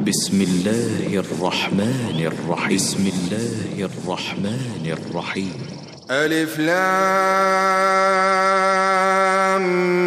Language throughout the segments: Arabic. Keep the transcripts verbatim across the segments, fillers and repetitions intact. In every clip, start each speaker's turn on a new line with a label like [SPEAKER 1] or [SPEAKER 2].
[SPEAKER 1] بسم الله الرحمن الرحيم بسم الله الرحمن الرحيم
[SPEAKER 2] ألف لام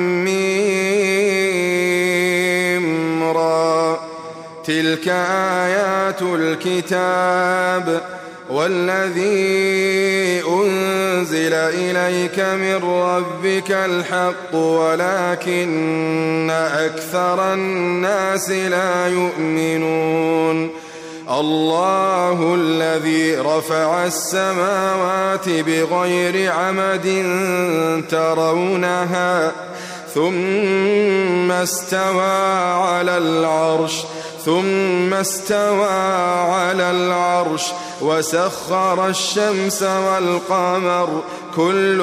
[SPEAKER 2] ميم را تلك آيات الكتاب والذي أنزل إليك من ربك الحق ولكن أكثر الناس لا يؤمنون الله الذي رفع السماوات بغير عمد ترونها ثم استوى على العرش ثم استوى على العرش وسخر الشمس والقمر كل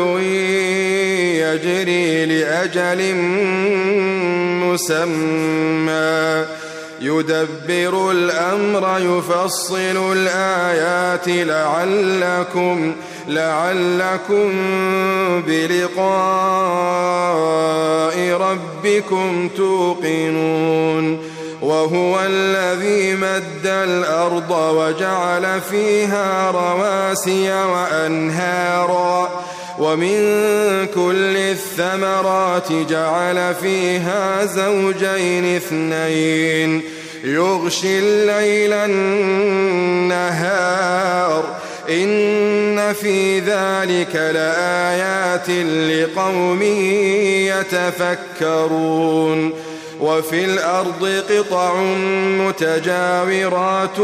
[SPEAKER 2] يجري لأجل مسمى يدبر الأمر يفصل الآيات لعلكم لعلكم بلقاء ربكم توقنون وهو الذي مد الأرض وجعل فيها رواسي وأنهارا ومن كل الثمرات جعل فيها زوجين اثنين يغشي الليل النهار إن في ذلك لآيات لقوم يتفكرون وفي الأرض قطع متجاورات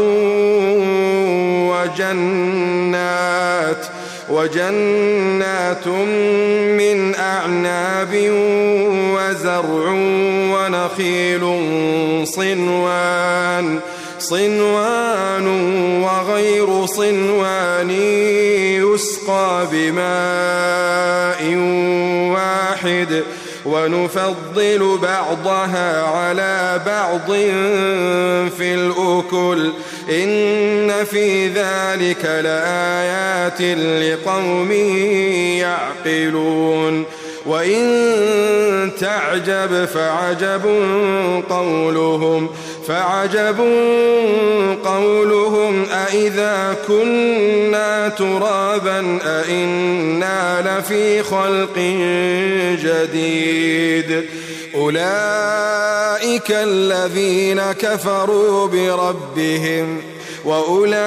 [SPEAKER 2] وجنات وجنات من أعناب وزرع ونخيل صنوان صنوان وغير صنوان يسقى بماء واحد ونفضل بعضها على بعض في الأكل إن في ذلك لآيات لقوم يعقلون وإن تعجب فعجب قولهم فعجب قولهم أإذا كنا ترابا أإنا لفي خلق جديد أولئك الذين كفروا بربهم وأولئك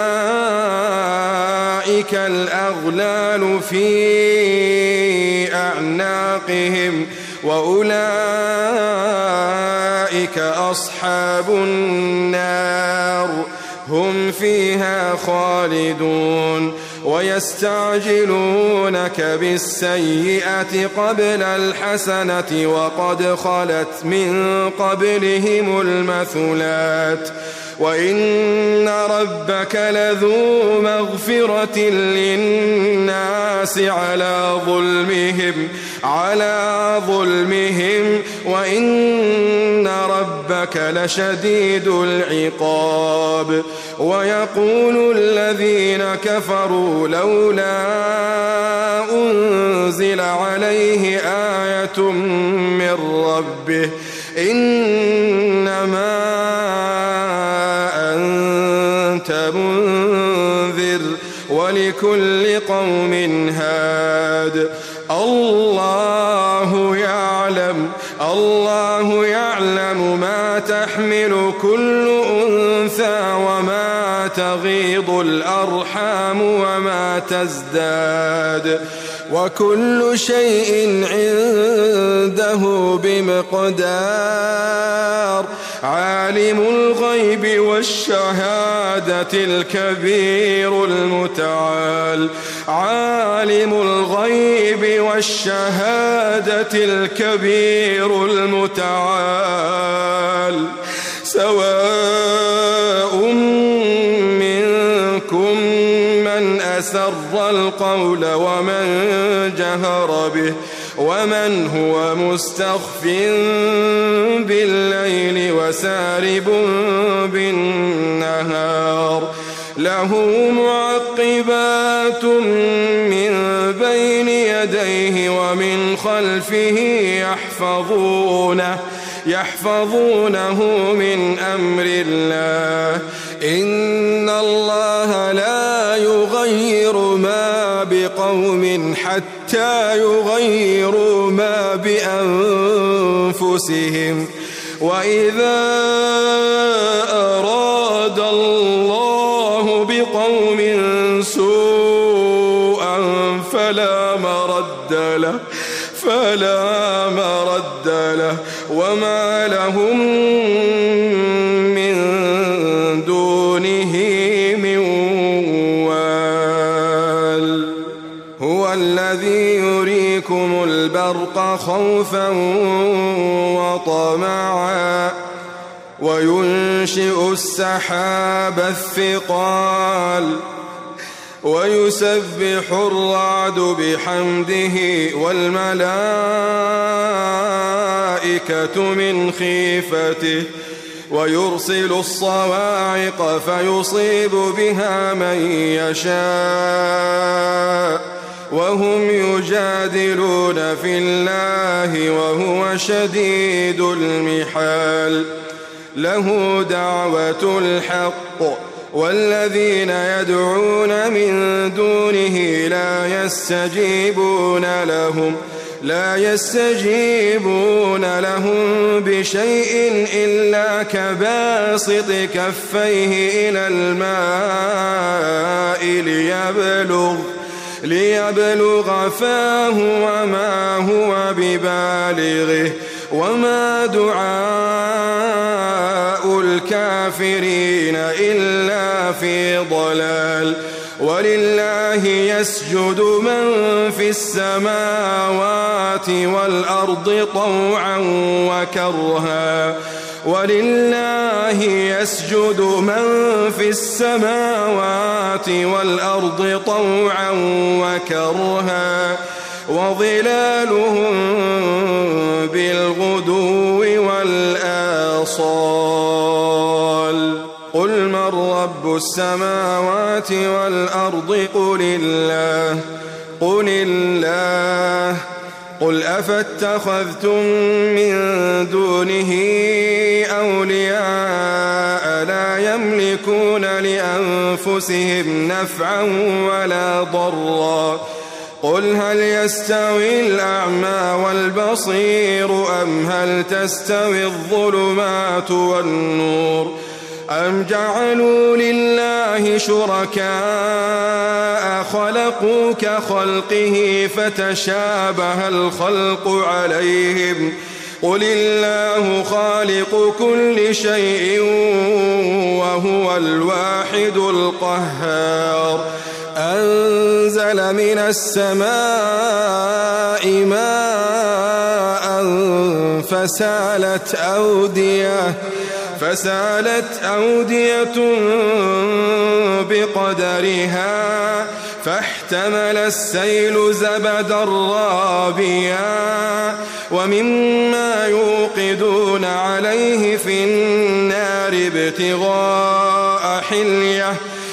[SPEAKER 2] الأغلال في أعناقهم وأولئك أصحاب النار هم فيها خالدون ويستعجلونك بالسيئة قبل الحسنة وقد خلت من قبلهم المثلات وإن ربك لذو مغفرة للناس على ظلمهم على ظلمهم وإن ربك لشديد العقاب ويقول الذين كفروا لولا أنزل عليه آية من ربه إنما أنت منذر ولكل قوم هاد الله يعلم الله يعلم ما تحمل كل أنثى وما تغيض الأرحام وما تزداد وكل شيء عنده بمقدار عالم الغيب والشهادة الكبير المتعال عالم الغيب والشهادة الكبير المتعال سواء منكم من أسر القول ومن جهر به ومن هو مستخف بالليل وسارب بالنهار له معقبات من بين يديه ومن خلفه يحفظونه يحفظونه من أمر الله إن الله لا يغير ما بقوم حتى يغيروا ما بأنفسهم وإذا أراد الله بقوم سوءا فلا مرد له فلا مرد له وما لهم من دونه من وال هو الذي يريكم البرق خوفا وطمعا وينشئ السحاب الثقال ويسبح الرعد بحمده والملائكة من خيفته ويرسل الصواعق فيصيب بها من يشاء وهم يجادلون في الله وهو شديد المحال له دعوة الحق والذين يدعون من دونه لا يستجيبون لهم لا يستجيبون لهم بشيء إلا كباسط كفيه إلى الماء ليبلغ ليبلغ فاه وما هو ببالغه وما دعاء الكافرين إلا في ضلال ولله يسجد من في السماوات والأرض طوعا وكرها ولله يسجد من في السماوات والأرض طوعا وكرها وظلالهم بالغدو والآصال قل من رب السماوات والأرض قل الله قل الله قل أفاتخذتم من دونه أولياء لا يملكون لأنفسهم نفعا ولا ضرا قل هل يستوي الأعمى والبصير أم هل تستوي الظلمات والنور أم جعلوا لله شركاء خلقوا كخلقه فتشابه الخلق عليهم قل الله خالق كل شيء وهو الواحد القهار أنزل من السماء ماء فسالت أودية فسالت أودية بقدرها فاحتمل السيل زبدا رابيا ومما يوقدون عليه في النار ابتغاء حلية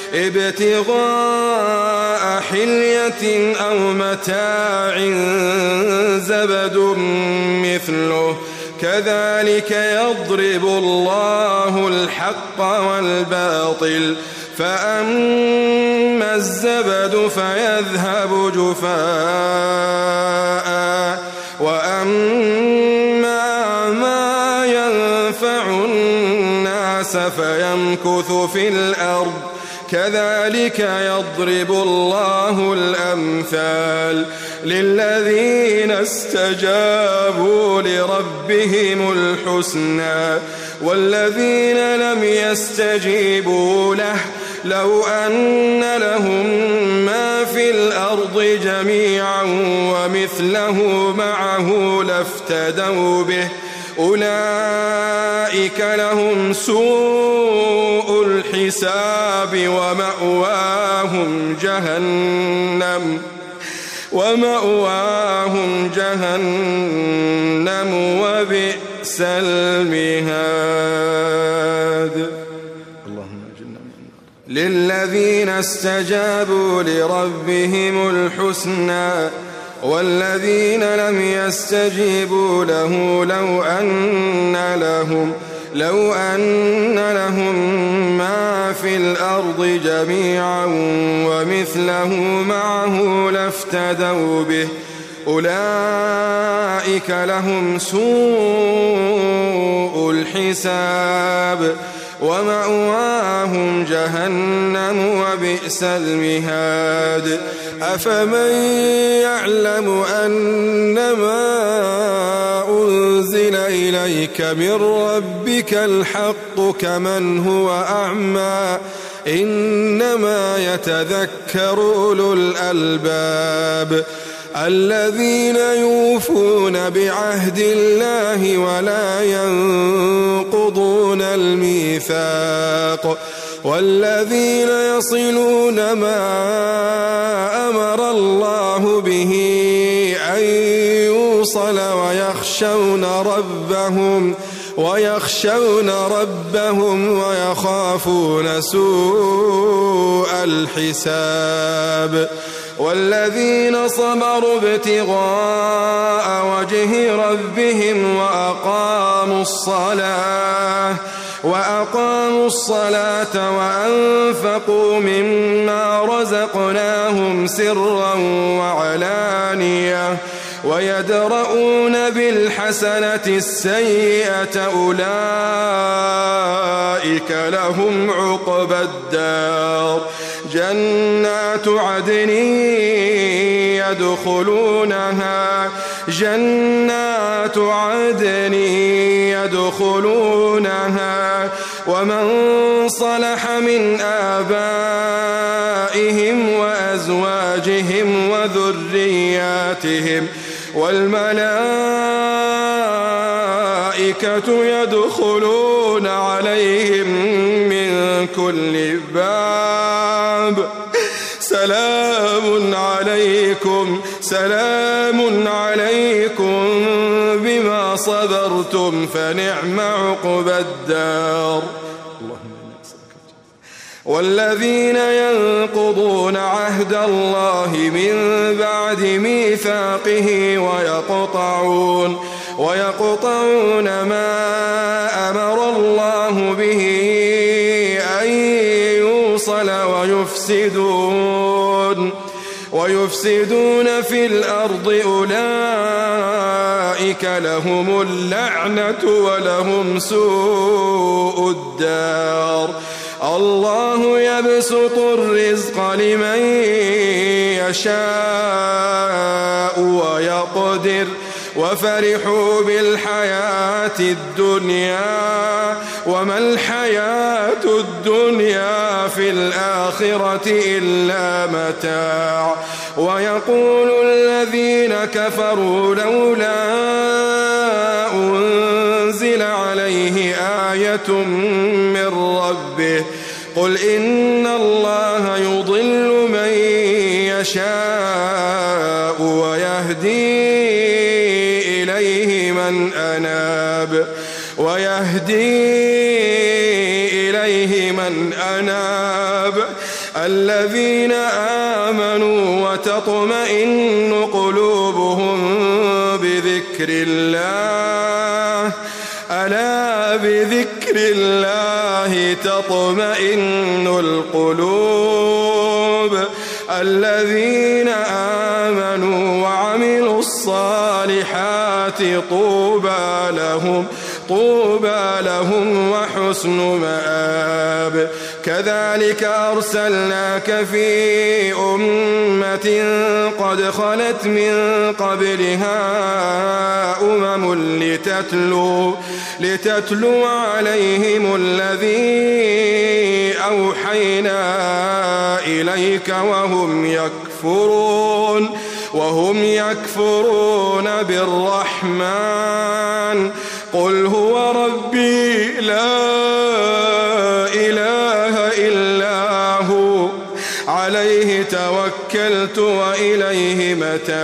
[SPEAKER 2] ابتغاء حلية أو متاع زبد مثله كذلك يضرب الله الحق والباطل فأما الزبد فيذهب جفاء وأما ما ينفع الناس فيمكث في الأرض كذلك يضرب الله الأمثال للذين استجابوا لربهم الحسنى والذين لم يستجيبوا له لو أن لهم ما في الأرض جميعا ومثله معه لافتدوا به أولئك لهم سوء الحساب ومأواهم جهنم ومأواهم جهنم وبئس المهاد. اللهم اجعلنا من النار. للذين استجابوا لربهم الحسنى
[SPEAKER 3] والذين لم يستجيبوا له لو أن لهم لو أن لهم ما في الأرض جميعا ومثله معه لافتدوا به أولئك لهم سوء الحساب ومأواهم جهنم وبئس المهاد أفمن يعلم أنما أنزل إليك من ربك الحق كمن هو أعمى إنما يتذكر أولو الألباب الذين يوفون بعهد الله ولا ينقضون الميثاق والذين يصلون ما أمر الله به أن يوصل ويخشون ربهم ويخشون ربهم ويخافون سوء الحساب والذين صبروا ابتغاء وجه ربهم وأقاموا الصلاة وأقاموا الصلاة وأنفقوا مما رزقناهم سرا وعلانية ويدرؤون بالحسنة السيئة أولئك لهم عقبى الدار جنات عدن يدخلونها جنات عدن يدخلونها ومن صلح من آبائهم وأزواجهم وذرياتهم والملائكة يدخلون عليهم من كل باب سلام عليكم سلام عليكم بما صبرتم فنعم عقبى الدار والذين ينقضون عهد الله من بعد ميثاقه ويقطعون ويقطعون ما أمر الله به أن يوصل ويفسدون ويفسدون في الأرض أولئك لهم اللعنة ولهم سوء الدار الله يبسط الرزق لمن يشاء ويقدر وفرحوا بالحياة الدنيا وما الحياة الدنيا في الآخرة إلا متاع ويقول الذين كفروا لولا أنزل عليه آية من ربه قل إن الله يضل من يشاء ويهدي إليه من أناب ويهدي إليه من أناب الذين آمنوا وتطمئن قلوبهم بذكر الله ألا بذكر الله تطمئن القلوب الذين آمنوا وعملوا الصالحات طوبى لهم طوبى لهم وحسن مآب كذلك أرسلناك في أمة قد خلت من قبلها أمم لتتلو لتتلو عليهم الذي أوحينا إليك وهم يكفرون وهم يكفرون بالرحمن قل هو ربي لا إله إلا هو عليه توكلت وإليه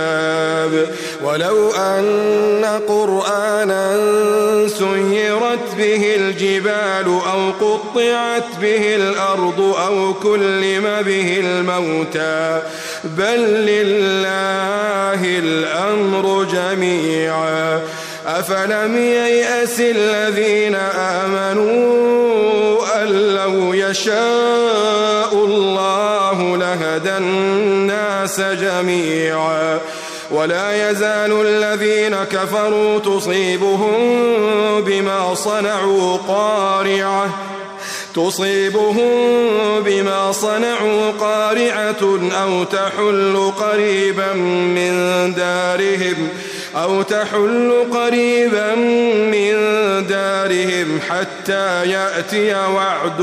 [SPEAKER 3] متاب ولو أن قرآنا سيرت به الجبال أو قطعت به الأرض أو كلم به الموتى بل لله الأمر جميعا أفلم ييأس الذين آمنوا أن لو يشاء الله لهدى الناس جميعا ولا يزال الذين كفروا تصيبهم بما صنعوا قارعة تصيبهم بما صنعوا قارعة أو تحل قريبا من دارهم أو تحل قريبا من دارهم حتى يأتي وعد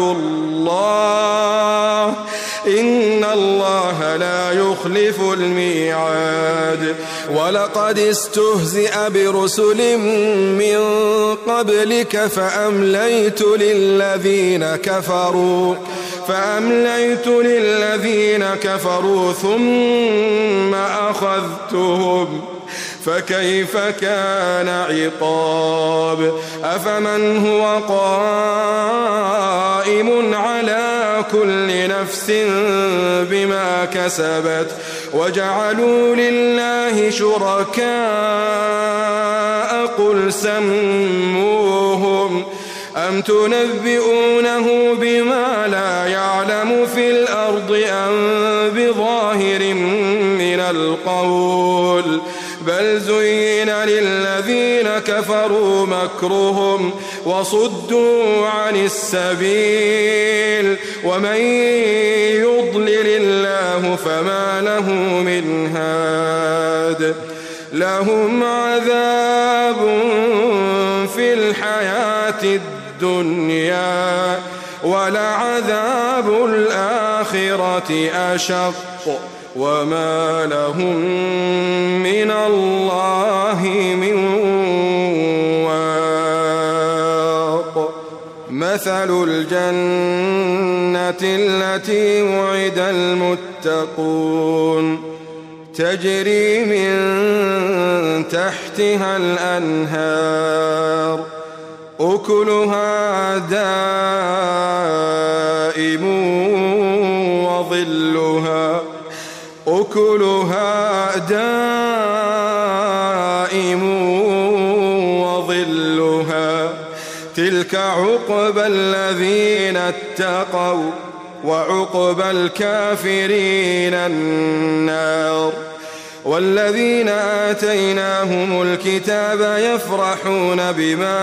[SPEAKER 3] الله إن الله لا يخلف الميعاد ولقد استهزئ برسل من قبلك فأمليت للذين كفروا فأمليت للذين كفروا ثم أخذتهم فكيف كان عقاب أفمن هو قائم على كل نفس بما كسبت وجعلوا لله شركاء قل سموهم أم تنبئونه بما لا يعلم في الأرض أم بظاهر من القول بل زين للذين كفروا مكرهم وصدوا عن السبيل ومن يضلل الله فما له من هاد لهم عذاب في الحياة الدنيا ولعذاب الآخرة أشق وما لهم من الله من واق مثل الجنة التي وعد المتقون تجري من تحتها الأنهار أكلها دائم وظلها أكلها دائم وظلها تلك عقبى الذين اتقوا وعقبى الكافرين النار والذين آتيناهم الكتاب يفرحون بما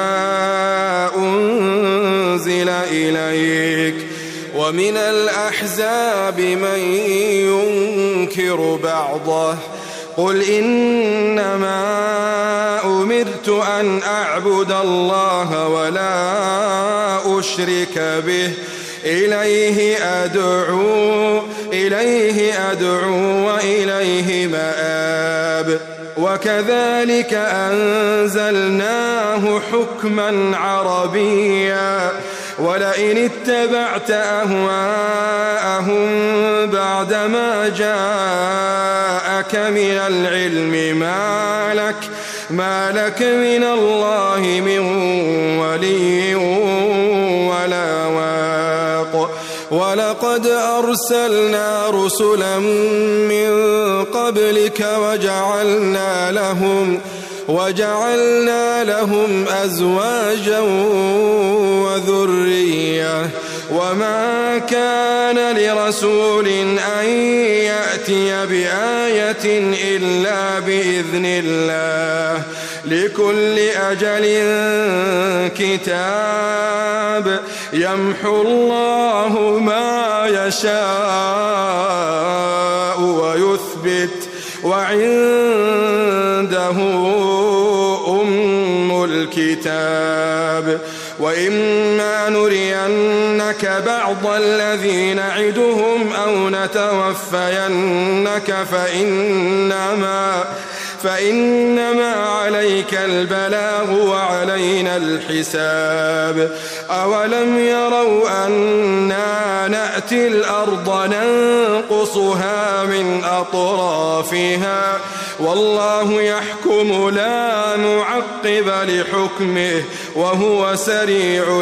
[SPEAKER 3] أنزل إليك ومن الأحزاب من ينكر بعضه قل إنما أمرت أن أعبد الله ولا أشرك به إليه أدعو إليه أدعو وإليه مآب وكذلك أنزلناه حكما عربيا ولئن اتبعت أهواءهم بعدما جاءك من العلم ما لك ما لك من الله من ولي ولا واق ولقد أرسلنا رسلا من قبلك وجعلنا لهم وجعلنا لهم أزواجا وذرية وما كان لرسول أن يأتي بآية إلا بإذن الله لكل أجل كتاب يمحو الله ما يشاء ويثبت وعنده أم الكتاب وإما نرينك بعض الذي نعدهم أو نتوفينك فإنما فإنما عليك البلاغ وعلينا الحساب أولم يروا أنا نأتي الأرض ننقصها من أطرافها والله يحكم لا معقب لحكمه وهو سريع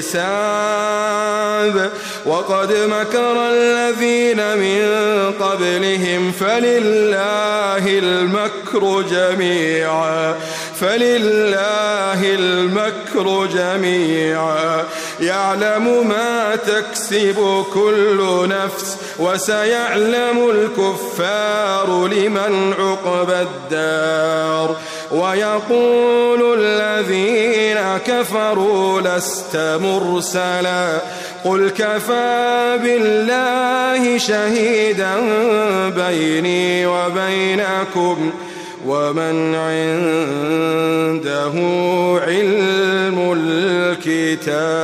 [SPEAKER 3] الحساب. وقد مكر الذين من قبلهم فلله المكر جميعا فلله المكر جميعا يعلم ما تكسب كل نفس وسيعلم الكفار لمن عقبى الدار. ويقول الذين كفروا لست مرسلا قل كفى بالله شهيدا بيني وبينكم ومن عنده علم الكتاب.